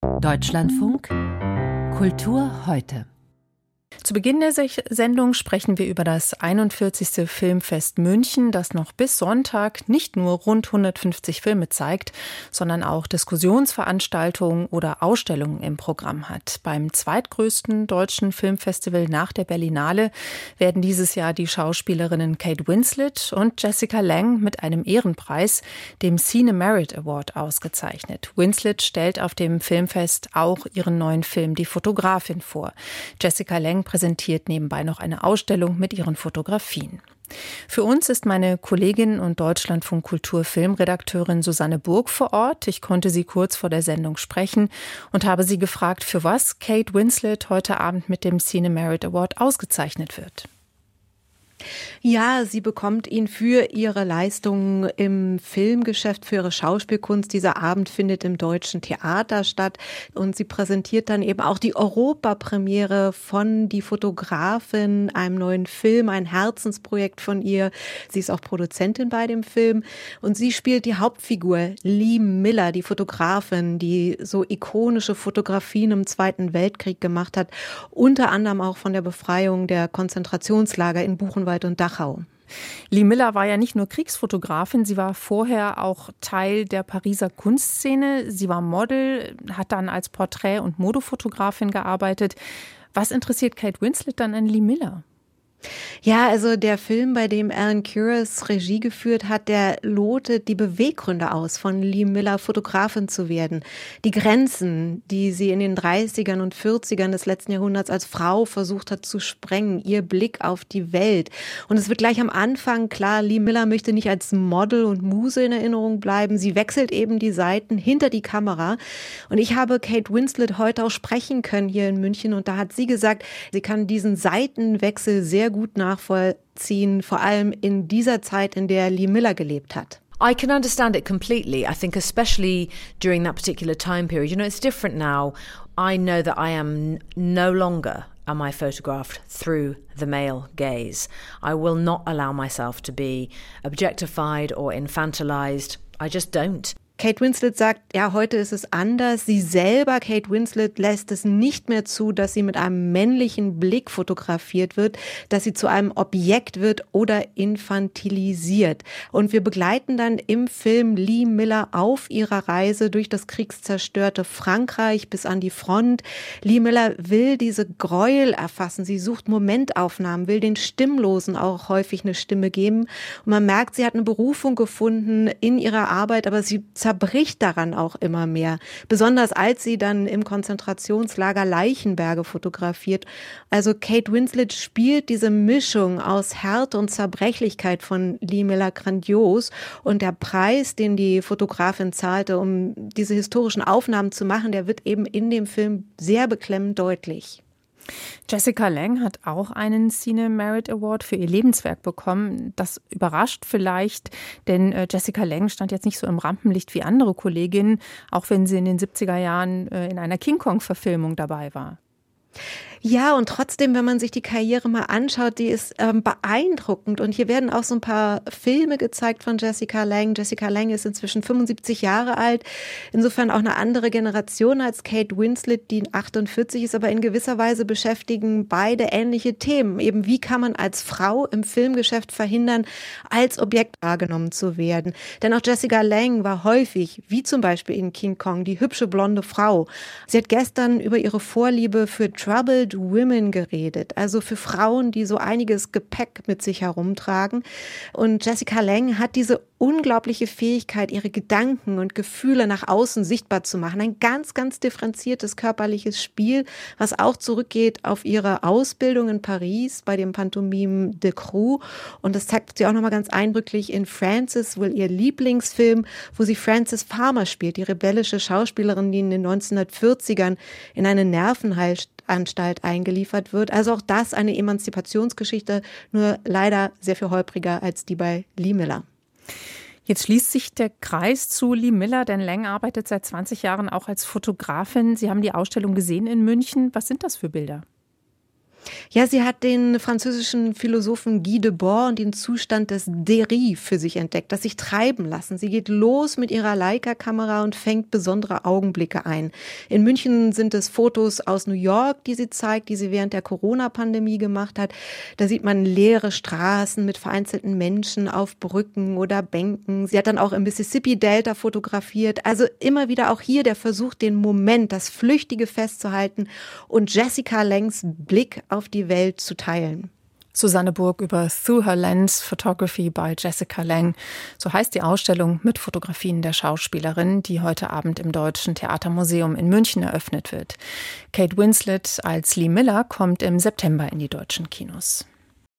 Deutschlandfunk Kultur heute. Zu Beginn der Sendung sprechen wir über das 41. Filmfest München, das noch bis Sonntag nicht nur rund 150 Filme zeigt, sondern auch Diskussionsveranstaltungen oder Ausstellungen im Programm hat. Beim zweitgrößten deutschen Filmfestival nach der Berlinale werden dieses Jahr die Schauspielerinnen Kate Winslet und Jessica Lange mit einem Ehrenpreis, dem Cine Merit Award, ausgezeichnet. Winslet stellt auf dem Filmfest auch ihren neuen Film Die Fotografin vor. Jessica Lange präsentiert nebenbei noch eine Ausstellung mit ihren Fotografien. Für uns ist meine Kollegin und Deutschlandfunk Kultur Filmredakteurin Susanne Burg vor Ort. Ich konnte sie kurz vor der Sendung sprechen und habe sie gefragt, für was Kate Winslet heute Abend mit dem Cine Merit Award ausgezeichnet wird. Ja, sie bekommt ihn für ihre Leistungen im Filmgeschäft, für ihre Schauspielkunst. Dieser Abend findet im Deutschen Theater statt und sie präsentiert dann eben auch die Europapremiere von Die Fotografin, einem neuen Film, ein Herzensprojekt von ihr. Sie ist auch Produzentin bei dem Film und sie spielt die Hauptfigur Lee Miller, die Fotografin, die so ikonische Fotografien im Zweiten Weltkrieg gemacht hat, unter anderem auch von der Befreiung der Konzentrationslager in Buchenwald und Dachau. Lee Miller war ja nicht nur Kriegsfotografin, sie war vorher auch Teil der Pariser Kunstszene. Sie war Model, hat dann als Porträt- und Modefotografin gearbeitet. Was interessiert Kate Winslet dann an Lee Miller? Ja, also der Film, bei dem Alan Kuras Regie geführt hat, der lotet die Beweggründe aus, von Lee Miller Fotografin zu werden. Die Grenzen, die sie in den 30ern und 40ern des letzten Jahrhunderts als Frau versucht hat zu sprengen, ihr Blick auf die Welt. Und es wird gleich am Anfang klar, Lee Miller möchte nicht als Model und Muse in Erinnerung bleiben. Sie wechselt eben die Seiten hinter die Kamera. Und ich habe Kate Winslet heute auch sprechen können hier in München. Und da hat sie gesagt, sie kann diesen Seitenwechsel sehr gut nachvollziehen, vor allem in dieser Zeit, in der Lee Miller gelebt hat. I can understand it completely. I think especially during that particular time period, you know, it's different now. I know that I am no longer am I photographed through the male gaze. I will not allow myself to be objectified or infantilized. I just don't. Kate Winslet sagt, ja, heute ist es anders. Sie selber, Kate Winslet, lässt es nicht mehr zu, dass sie mit einem männlichen Blick fotografiert wird, dass sie zu einem Objekt wird oder infantilisiert. Und wir begleiten dann im Film Lee Miller auf ihrer Reise durch das kriegszerstörte Frankreich bis an die Front. Lee Miller will diese Gräuel erfassen. Sie sucht Momentaufnahmen, will den Stimmlosen auch häufig eine Stimme geben. Und man merkt, sie hat eine Berufung gefunden in ihrer Arbeit, aber sie zerbricht daran auch immer mehr. Besonders als sie dann im Konzentrationslager Leichenberge fotografiert. Also Kate Winslet spielt diese Mischung aus Härte und Zerbrechlichkeit von Lee Miller grandios. Und der Preis, den die Fotografin zahlte, um diese historischen Aufnahmen zu machen, der wird eben in dem Film sehr beklemmend deutlich. Jessica Lange hat auch einen Cine Merit Award für ihr Lebenswerk bekommen. Das überrascht vielleicht, denn Jessica Lange stand jetzt nicht so im Rampenlicht wie andere Kolleginnen, auch wenn sie in den 70er Jahren in einer King Kong-Verfilmung dabei war. Ja, und trotzdem, wenn man sich die Karriere mal anschaut, die ist beeindruckend. Und hier werden auch so ein paar Filme gezeigt von Jessica Lange. Jessica Lange ist inzwischen 75 Jahre alt, insofern auch eine andere Generation als Kate Winslet, die 48 ist, aber in gewisser Weise beschäftigen beide ähnliche Themen. Eben, wie kann man als Frau im Filmgeschäft verhindern, als Objekt wahrgenommen zu werden? Denn auch Jessica Lange war häufig, wie zum Beispiel in King Kong, die hübsche blonde Frau. Sie hat gestern über ihre Vorliebe für Troubled Women geredet, also für Frauen, die so einiges Gepäck mit sich herumtragen. Und Jessica Lange hat diese unglaubliche Fähigkeit, ihre Gedanken und Gefühle nach außen sichtbar zu machen. Ein ganz, ganz differenziertes körperliches Spiel, was auch zurückgeht auf ihre Ausbildung in Paris bei dem Pantomime de Crew. Und das zeigt sie auch nochmal ganz eindrücklich in Frances, wohl ihr Lieblingsfilm, wo sie Frances Farmer spielt, die rebellische Schauspielerin, die in den 1940ern in eine Nervenheilanstalt eingeliefert wird. Also auch das eine Emanzipationsgeschichte, nur leider sehr viel holpriger als die bei Lee Miller. Jetzt schließt sich der Kreis zu Lee Miller, denn Lange arbeitet seit 20 Jahren auch als Fotografin. Sie haben die Ausstellung gesehen in München. Was sind das für Bilder? Ja, sie hat den französischen Philosophen Guy Debord und den Zustand des Dérive für sich entdeckt, das sich treiben lassen. Sie geht los mit ihrer Leica-Kamera und fängt besondere Augenblicke ein. In München sind es Fotos aus New York, die sie zeigt, die sie während der Corona-Pandemie gemacht hat. Da sieht man leere Straßen mit vereinzelten Menschen auf Brücken oder Bänken. Sie hat dann auch im Mississippi-Delta fotografiert. Also immer wieder auch hier der Versuch, den Moment, das Flüchtige festzuhalten und Jessica Langes Blick auf die Welt zu teilen. Susanne Burg über Through Her Lens, Photography by Jessica Lange. So heißt die Ausstellung mit Fotografien der Schauspielerin, die heute Abend im Deutschen Theatermuseum in München eröffnet wird. Kate Winslet als Lee Miller kommt im September in die deutschen Kinos.